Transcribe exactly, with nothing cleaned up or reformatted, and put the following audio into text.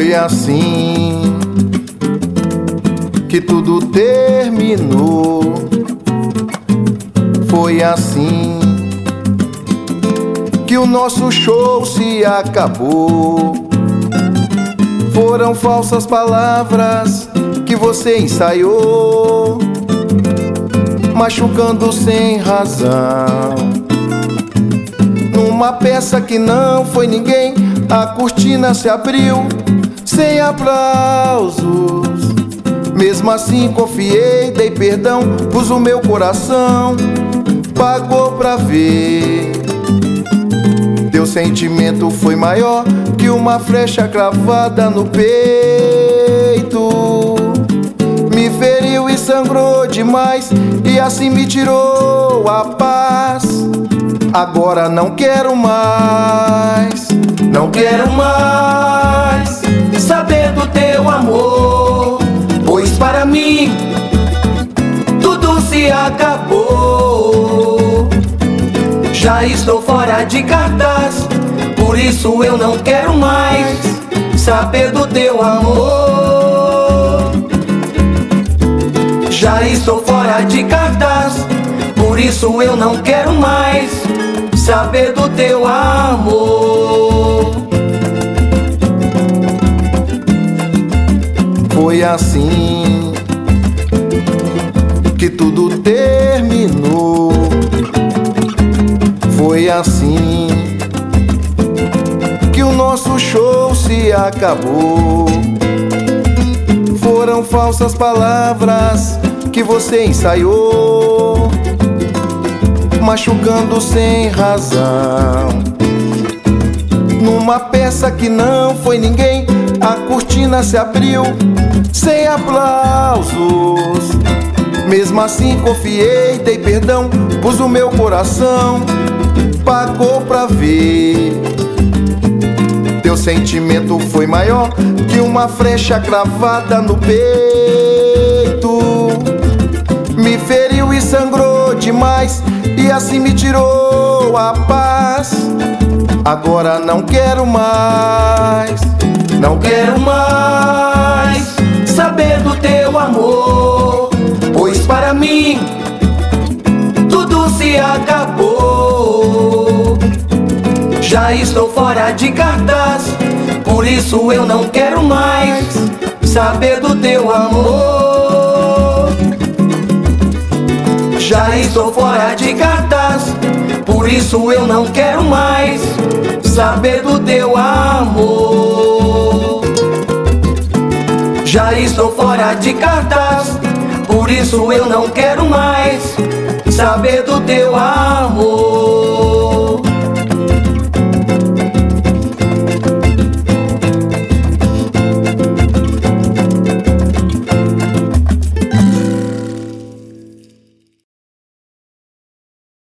Foi assim que tudo terminou. Foi assim que o nosso show se acabou. Foram falsas palavras que você ensaiou, machucando sem razão. Numa peça que não foi ninguém, a cortina se abriu sem aplausos. Mesmo assim confiei, dei perdão, pus o meu coração, pagou pra ver. Teu sentimento foi maior que uma flecha cravada no peito. Me feriu e sangrou demais, e assim me tirou a paz. Agora não quero mais, não quero mais saber do teu amor, pois para mim tudo se acabou. Já estou fora de cartaz, por isso eu não quero mais saber do teu amor. Já estou fora de cartaz, por isso eu não quero mais saber do teu amor. Foi assim que tudo terminou. Foi assim que o nosso show se acabou. Foram falsas palavras que você ensaiou, machucando sem razão. Numa peça que não foi ninguém, a cortina se abriu sem aplausos. Mesmo assim confiei, dei perdão, pus o meu coração, pagou pra ver. Teu sentimento foi maior que uma flecha cravada no peito. Me feriu e sangrou demais, e assim me tirou a paz. Agora não quero mais, não quero mais saber do teu amor, pois para mim tudo se acabou. Já estou fora de cartaz, por isso eu não quero mais saber do teu amor. Já estou fora de cartaz, por isso eu não quero mais saber do teu amor. Já estou fora de cartaz, por isso eu não quero mais saber do teu amor.